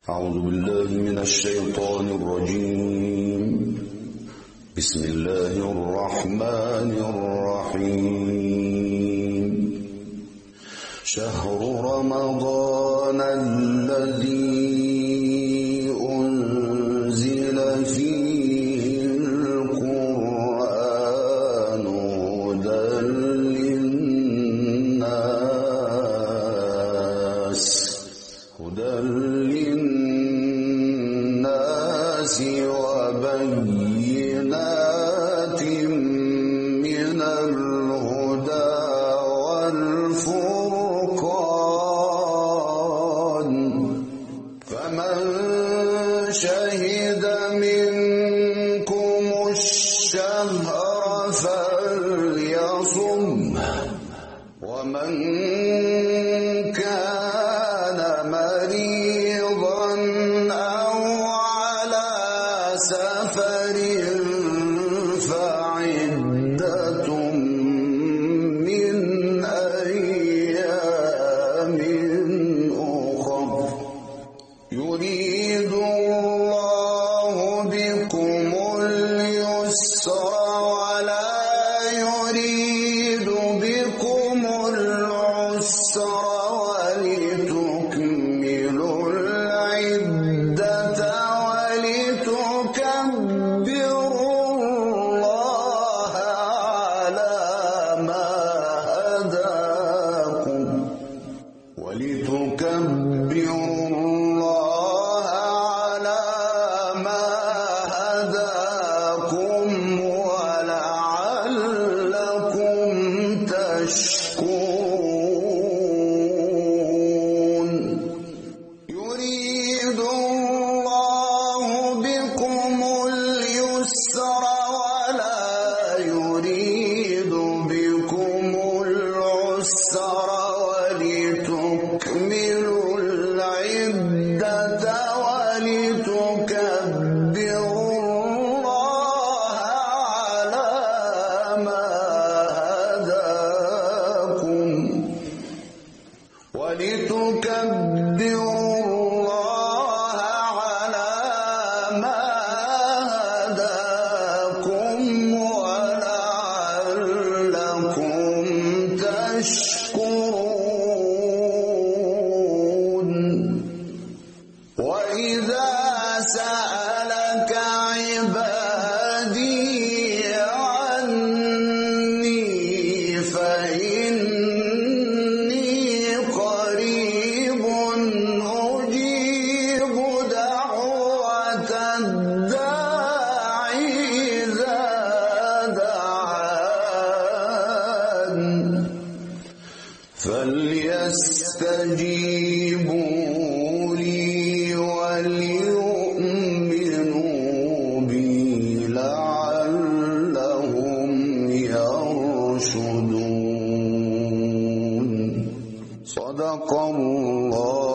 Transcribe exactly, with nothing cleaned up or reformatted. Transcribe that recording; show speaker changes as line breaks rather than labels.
أعوذ بالله من الشيطان الرجيم. بسم الله الرحمن الرحيم. شهر رمضان الذي أنزل فيه القرآن هدى للناس هدى للناس وبينات من الهدى والفرقان، فمن شهد منكم الشهر فليصم، ومن كان مريضا أو على سفر فعدة من أيام أخر، يريد الله بكم اليسر ولا يريد بكم العسر ولتكملوا العدة ولتكبروا الله على ما هداكم ولتكبروا الله على ما هداكم ولعلكم تشكرون. يريد الله بكم اليسر ولا يريد بكم العسر ولتكملوا العدة ولتكبروا الله على ما هداكم ولتكبروا الله على ما هداكم ولعلكم تشكرون. وإذا سألك عبادي عني فإني قريب أجيب دعوة الداع إذا دعان، فليستجيبوا لي وليؤمنوا بي لعلهم يرشدون. صدق الله